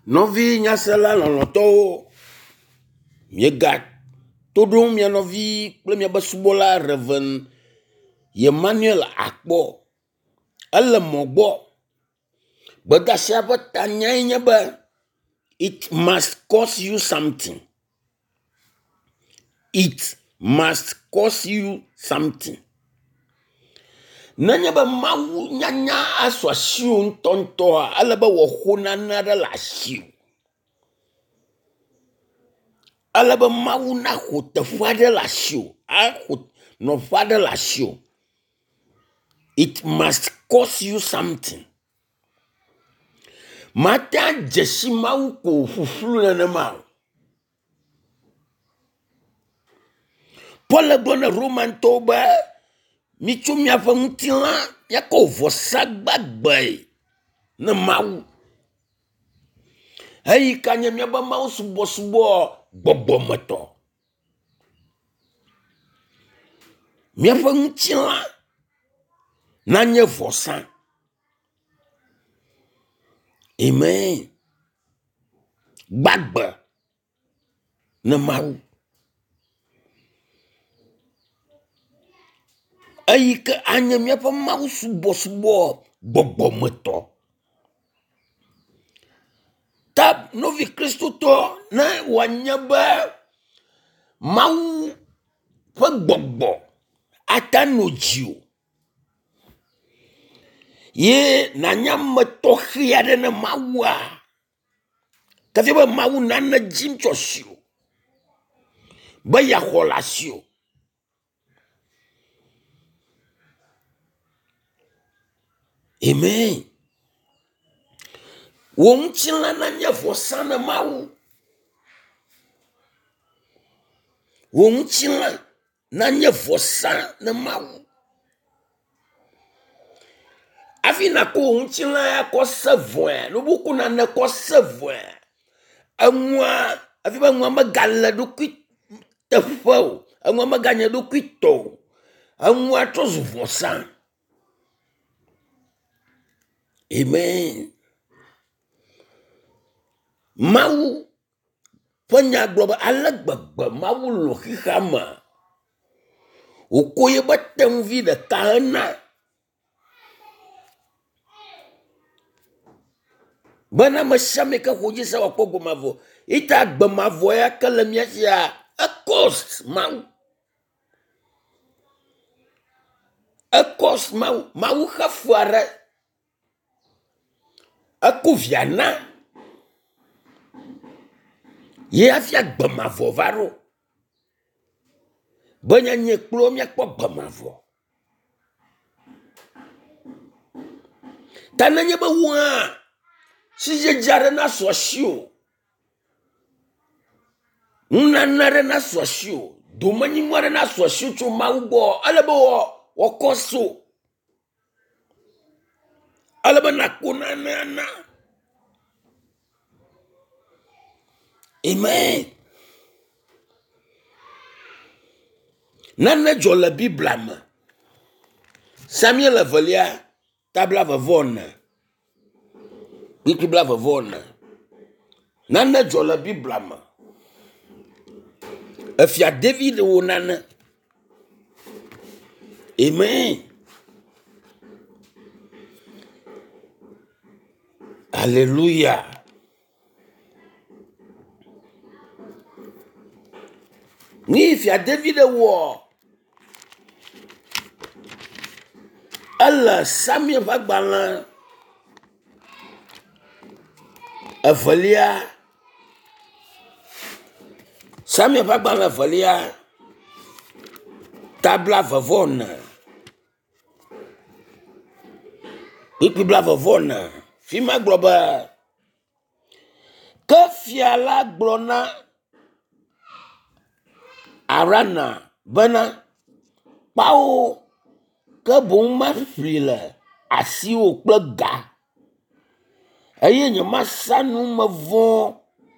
Novi nyasela loloto miega todo mia novi kple mia besubola Reverend Emmanuel Akpo ele mogbo bedasia be tanya nye be it must cost you something. It must cost you something. Nanya be mawu nyanya aswa shiu ntonto a ele be wo hona na de la shiu. Ale be mawu na ho teƒe de la shiu, a ho no fa de la shiu. It must cost you something. Mata jeshi mawu ko fufulu na ma. Paul gona Roman toba mi chumia fa mutila ya ko vosa gbagbe na mawu. Hey kanya mi ba mawu subo gbogbo moto. Mi fa mutila na nye vosa. Amen. Gbagbe na mawu. Ayike anya mi fa mawu subo gbogbo moto. Tab novi Kristo to na wanyaba mawu fa gbogbo atanojiu. Ye na nyama to khiade na mawa. Kafi ba mawu na jim chosio. Ba ya kholasio. Amen. Won chila na nya fosana mawu. Won chila na nya fosana mawu. Afi na ko won chila ya ko savon, no buku na na ko savon. Anwa afi ba nwa magala do kwit tefo, anwa maganya do kwito. Anwa to zuvosan. Amen. Mawu panya globa alagbagba mawu lo khama. Okoye batem vida kana. Bana mashame ka hoji sa wakogo mavo. Ita agba mavo ya kalamia ya a cost mawu. A cost mawu khafwara. A kuviana. Ye afia agba mavo varo. Banya nye klo mi akpo agba mavo. Tananye ba wa. Si je jare na swashio. Unanare na swashio. Domani mware na swashio cho maubo. Alabo wakoso. Alaba nakuna na. Amen. Nana jola biblama. Samuel avalia tabla vavona. Bibla vavona. Nana jola biblama. Afia David wo nana. Amen. Hallelujah. Ni fia David wo. Allah Samuel vagbala. Avalia. Samuel vagbala avalia. Tabla vavona. Bibla vavona. Fima globa. Kafia la glona. Arana. Bana. Pao. Kabon ma frile. Asi o plega. Aye nyama sanu mavon.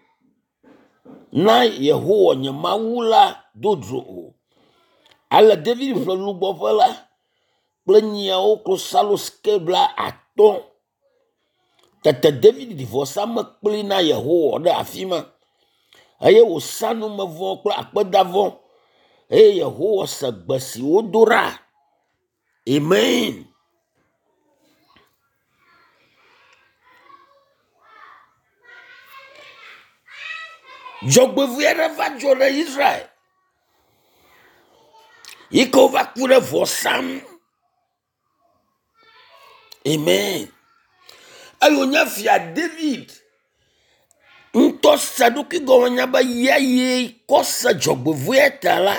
Na Yehowa nyama wula dodro. Ala David vlo bofala. Plenya o ko salo skebla aton. tete David divorça me kpli na Yehowa de afima eye wo sanu me vɔ kple akpedavɔ eye Yehowa se gbe si wodo ɖa. Amen. Dzɔgbevɔe aɖe va dzɔ ɖe Israel yi ke wova ku ɖe vɔsam. Amen. Eye wònye fia David ŋutɔ se ɖokui gɔme nya be ye kɔ se dzɔgbevɔe ta la,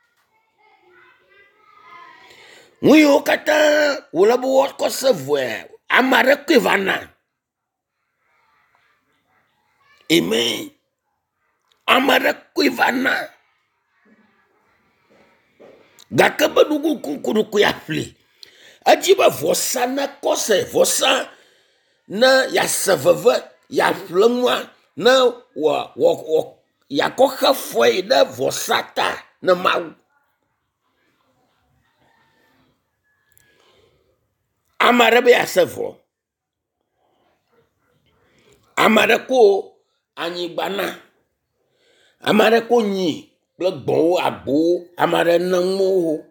nu yiwo katã wòle be woakɔ se vɔe ame aɖe koe va na. Amen. Ame aɖe koe va na. Gake be nukuɖukui aƒli edzi be vɔsa ne kɔ se vɔsa ne yase veve yaƒle ŋua ne yakɔ xe fɔe ɖe vɔsa ta ne Mawu. Ame aɖe be yase vɔ, ame aɖe ko anyigba na, ame aɖe ko nyi kple gbɔ̃wo agbowo, ame aɖe ne nuwo.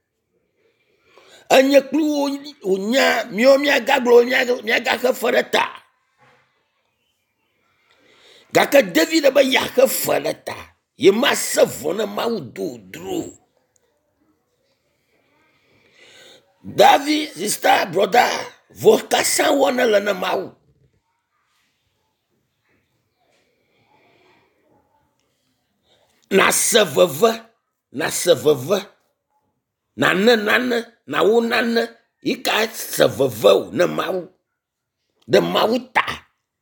Enye kpli wonya míawo míagagblɔ míagaxe fe ɖe ta. Gake David be yaxe fe ɖe ta, ye ma se vɔ ne Mawu dodro. David, sister, brother, vɔ kasã wɔne le ne Mawu. Na se veve, nane, na wo nane, yi ka se veve o ne Mawu, de Mawu ta.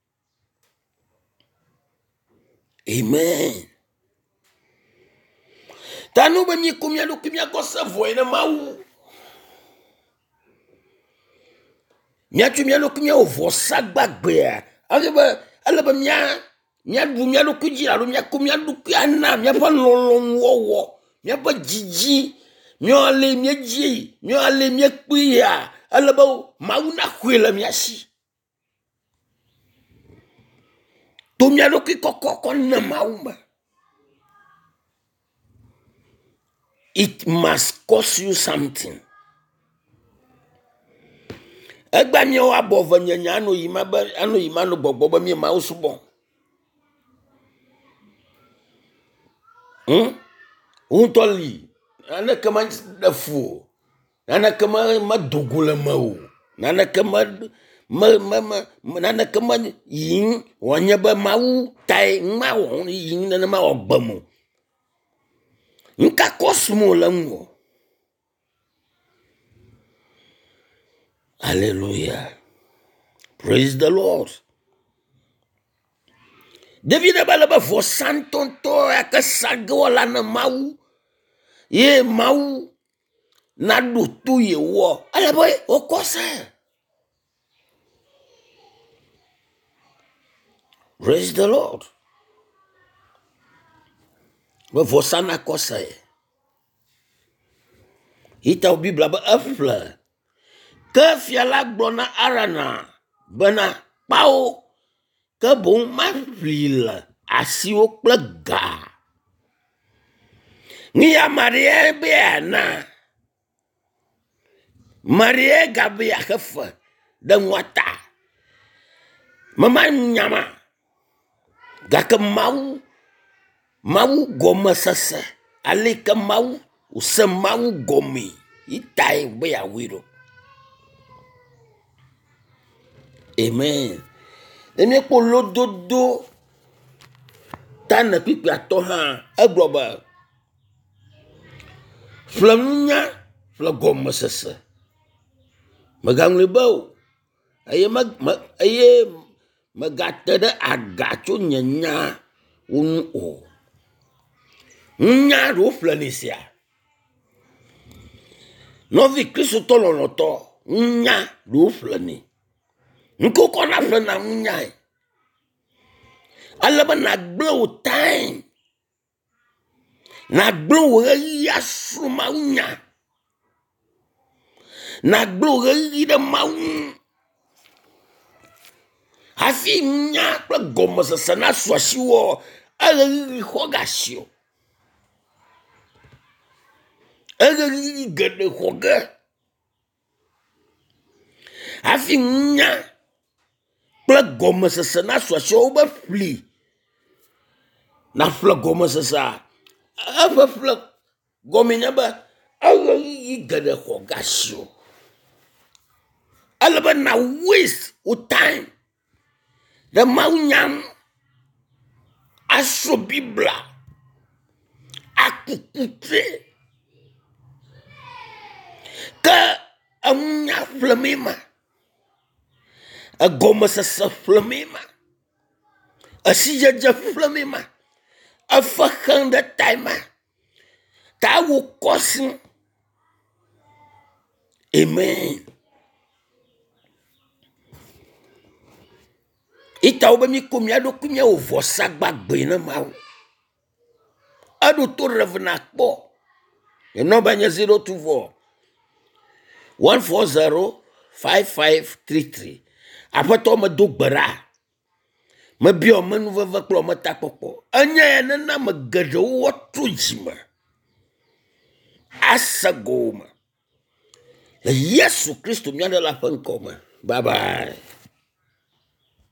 Amen. Ta nu be mi ku mia ɖokui miakɔ se vɔe ne Mawu. Miatso mia ɖokui miawɔ vɔsa gbagbea, ele be miaɖu mia ɖokui dzi alo miaku mia ɖokui ana miaƒe lɔlɔ̃nuwɔwɔ, miaƒe dzidzi, miale miedzi, miale miekpuia, ele be Mawu naxɔe le mia si. To mia ɖokui kɔkɔ ne Mawu me. It must cost you something. Egba miawo abɔ ve nye ano yima no gbɔgbɔ be mi Mawu subɔ. Ŋutɔ li, naneke ma ɖe fu o, naneke ma dogo le me o, naneke ma yim wòanye be Mawu tae ŋma wɔ yim nenema wɔ gbe mo. Nka kɔsu mo le ŋu. Hallelujah. Praise the Lord. David ba le be vɔsa ŋutɔŋutɔ yake sage wɔla ne Mawu, ye Mawu na ɖo to ye wɔ, ale be wokɔ se. Praise the Lord. Be vɔsa na kɔ se. Ita wo Biblia be eƒle. Ke fia la gblɔ na Arana bena kpawo ke boŋ maƒli le asiwo kple ga. Nia Maria be yana. Maria gabe yaxe fe de ŋuata. Mama nyama. Gake Mawu gɔme sese. Aleke Mawu se Mawu gɔme. Itae be ya wiro. Amen. Emi kpo lododo tane kpikpi atɔ hã egblɔ be ƒle nunya ƒle gɔme sese. Megaŋlɔe be o. Eye megate ɖe aga tso nye nya wo ŋu o. Nya ɖo ƒle ne sia. Nɔvi Kristotɔ lɔlɔtɔ nya ɖo ƒle ne. Nko kɔna ƒle na nyae. Ale be na gble wo time. Na gble wo ɣeyiɣi asro Mawu nya. Na gble wo ɣeyiɣi ɖe Mawu. hafi nya kple gɔmesese na sɔ asi wɔ eɣeyiɣi xɔ gasi o. Eɣeyiɣi geɖe xɔ ge hafi nya kple gɔmesese na sɔ asi wo be ƒli na ƒle gɔmesesea eƒe ƒle gɔme nye be eɣeyiɣi geɖe xɔ gasi o. Ele be na waste wo time ɖe Mawu nyam asro Biblia akukutre ke eŋunya ƒleme ma egɔmesese ƒleme ma esidzedze ƒleme ma efe xem ɖe time ma ta wo kɔsi. Amen. Itawo be mi ko mia ɖokui mia wo vɔsa gbagbe ne Mawu. Eɖo to revena kpɔ. Your number nye 024 140 5533. Aƒetɔ me do gbe ɖa. Me bia me nuveve kple me takpɔkpɔ. Enya ya nena me geɖewo wɔtro dzime. Ase go me. Le Yesu Kristo mia ɖe la ƒe ŋkɔ me. Bye bye.